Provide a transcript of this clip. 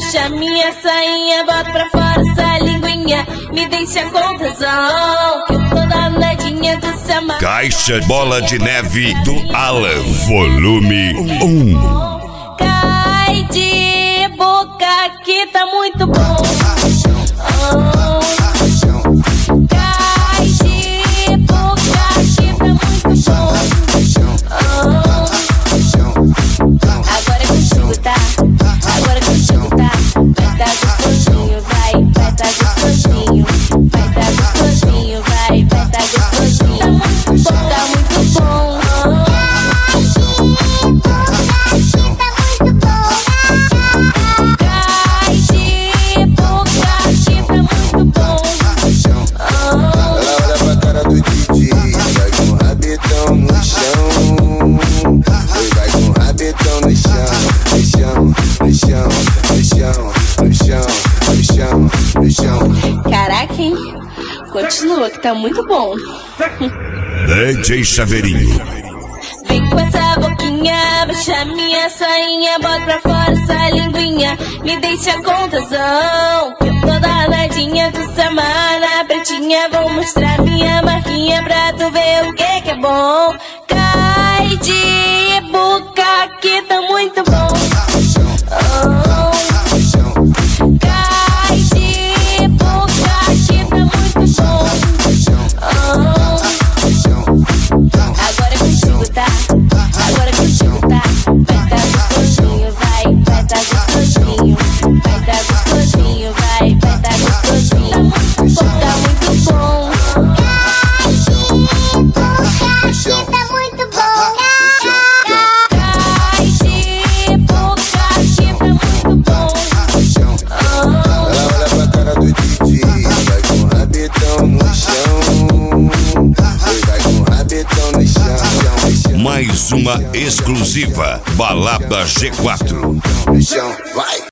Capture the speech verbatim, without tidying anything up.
puxa minha sainha, bota pra fora essa linguinha, me deixa com tesão, que eu tô danadinha do seu amor. Caixa Bola de Neve do Alan, volume um. Cai de boca que tá muito bom. Oh. Cai de boca que tá muito bom. Oh. Agora é contigo, tá? Agora é contigo, tá? Vai tá gostosinho, vai, vai tá gostosinho, vai tá gostosinho, vai, vai tá gostosinho. Tá muito bom, tá muito bom. Caraca, hein? Continua que tá muito bom. D J Chaveirinho. Vem com essa boquinha, baixa minha sainha, bota pra fora essa linguinha, me deixa com tesão, que eu tô danadinha do Samara pretinha, vou mostrar minha marquinha pra tu ver o que que é bom. Cai de boca que tá muito bom. Oh. Cai de boca que tá muito bom. Oh. Agora é contigo, tá? Agora é contigo, tá? Vai tá gostosinho, vai, vai tá gostosinho, vai tá gostosinho, vai, vai tá gostosinho. Tá muito bom. Cai de boca que tá muito bom. Cai de boca que tá muito bom. Ela olha pra cara do D J, vai com o rabetão no chão, vai com o rabetão no chão. Mais uma exclusiva Balada G quatro. No chão, vai.